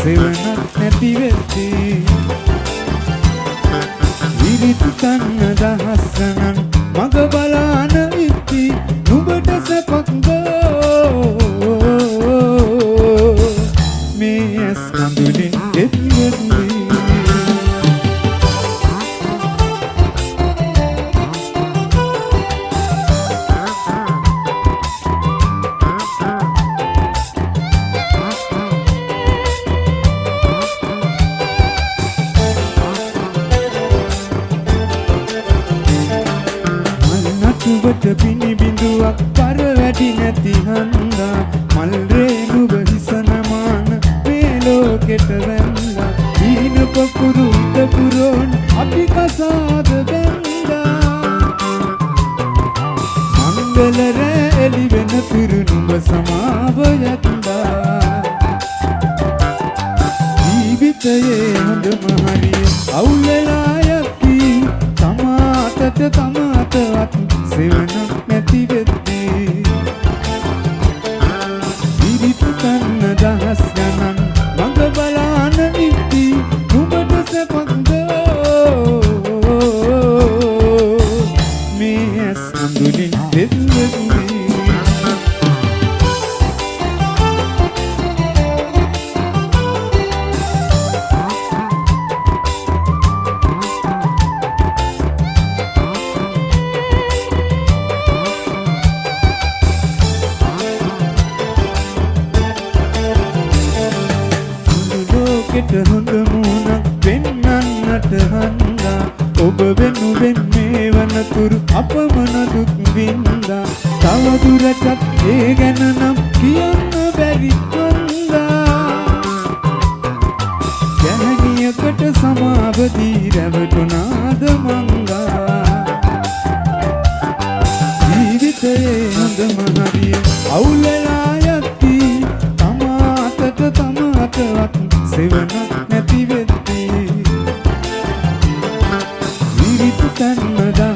සෙවණක් නැති වෙද්දී විරිත් තන්න දහස් ගණන් මග බලාන ඉති නුඹට සැපක් මේ ඇස් කඳුලින් දෙත්වෙද්දී ඔබට පිණි බිඳුවක් පර වැඩි නැති හන්දා මල් රේණුව හිස නමාන මේ ලෝකෙට වැන්දා දීන පොකුරු පුරෝන් අපි කසාද බැන්දා මංගල රෑ එළි වෙන තුරු නුඹ සමාව යත්දා ජීවිතයේ හොඳම හරිය අවුල් වෙලා යති තමාටට තමාටවත් සෙවණක් නැති වෙද්දී විරිත් තන්න දහස් ගණන් මඟ බලාන ඉති නුඹට සැපක් මේ ඇස් අඳුලින් දෙත්වෙද්දී හොඳ මුණක් පෙන්නන්නට හන්දා ඔබ වෙනුවෙන් මේ වනතුරු අපමණ දුක් වින්දා තව දුරටත් ඒ ගැන නම් කියන්න බැරි හන්දා ගැහණියකට සමාව දී රැවටුණාද මංගා ජීවිතයේ හොඳම හරිය අවුල් වෙලා යති තමාටට තමාටවත් සෙවණක් නැති වෙද්දී විරිත් තන්න